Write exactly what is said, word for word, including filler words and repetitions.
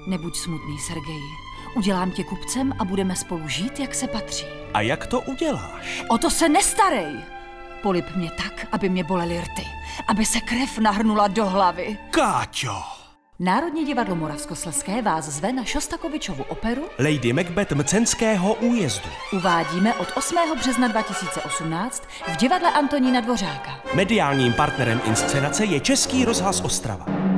Nebuď smutný, Sergeji. Udělám tě kupcem a budeme spolu žít, jak se patří. A jak to uděláš? O to se nestarej! Polib mě tak, aby mě bolely rty. Aby se krev nahrnula do hlavy. Káťo! Národní divadlo Moravskoslezské vás zve na Šostakovičovu operu Lady Macbeth Mcenského újezdu. Uvádíme od osmého března dva tisíce osmnáct v divadle Antonína Dvořáka. Mediálním partnerem inscenace je Český rozhlas Ostrava.